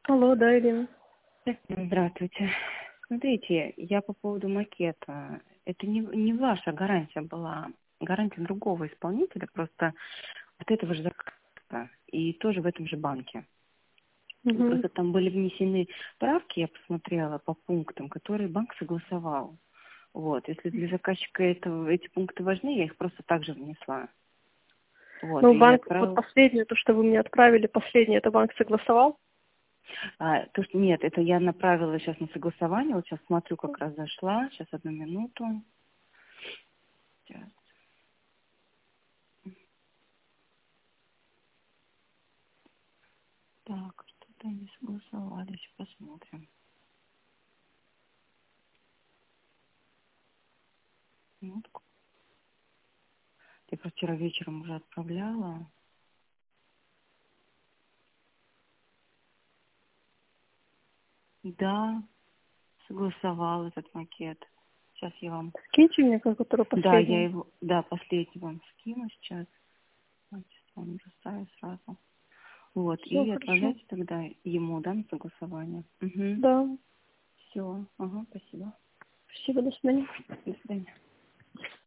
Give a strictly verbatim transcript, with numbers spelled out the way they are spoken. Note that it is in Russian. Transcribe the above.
Алло, да, Ирина. Здравствуйте. Смотрите, я по поводу макета. Это не, не ваша гарантия была, гарантия другого исполнителя, просто от этого же заказа, и тоже в этом же банке. Угу. Просто там были внесены правки, я посмотрела по пунктам, которые банк согласовал. Вот, если для заказчика это, эти пункты важны, я их просто так же внесла. Вот, Ну, и банк, вот отправила. последнее, то, что вы мне отправили, последнее, это банк согласовал? А, то, что нет, это я направила сейчас на согласование. Вот сейчас смотрю, как раз зашла. Сейчас одну минуту. Сейчас. Так, что-то не согласовали. Сейчас посмотрим. Минутку. Я просто вчера вечером уже отправляла. Да, согласовал этот макет. Сейчас я вам... Скиньте мне, как который Да, я последний. его... Да, последний вам скину сейчас. Значит, вам бросаю сразу. Вот, Все, и хорошо. отправляйте тогда ему, да, на согласование. Угу. Да. Все. Ага, спасибо. Спасибо, до свидания. До свидания.